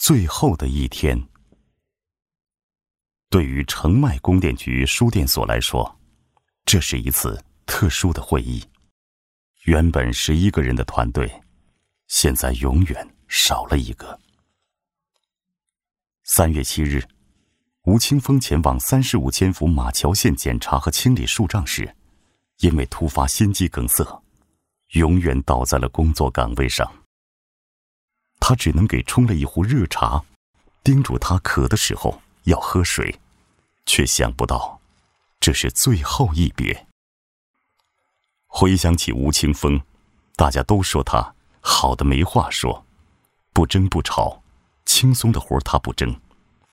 最后的一天。对于澄迈供电局书电所来说，这是一次特殊的会议。原本11个人的团队，现在永远少了一个。3月7日，吴青峰前往35千伏马桥线检查和清理树障时，因为突发心肌梗塞，永远倒在了工作岗位上。他只能给冲了一壶热茶，叮嘱他渴的时候要喝水，却想不到这是最后一别。回想起吴青峰，大家都说他好的没话说，不争不吵，轻松的活他不争，